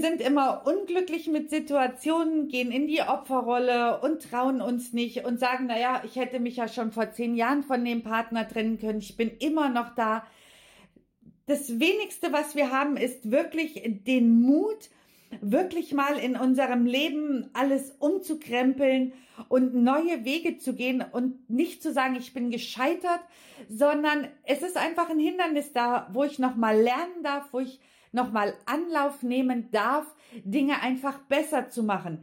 sind immer unglücklich mit Situationen, gehen in die Opferrolle und trauen uns nicht und sagen, naja, ich hätte mich ja schon vor 10 Jahren von dem Partner trennen können, ich bin immer noch da. Das Wenigste, was wir haben, ist wirklich den Mut, wirklich mal in unserem Leben alles umzukrempeln und neue Wege zu gehen und nicht zu sagen, ich bin gescheitert, sondern es ist einfach ein Hindernis da, wo ich nochmal lernen darf, wo ich nochmal Anlauf nehmen darf, Dinge einfach besser zu machen.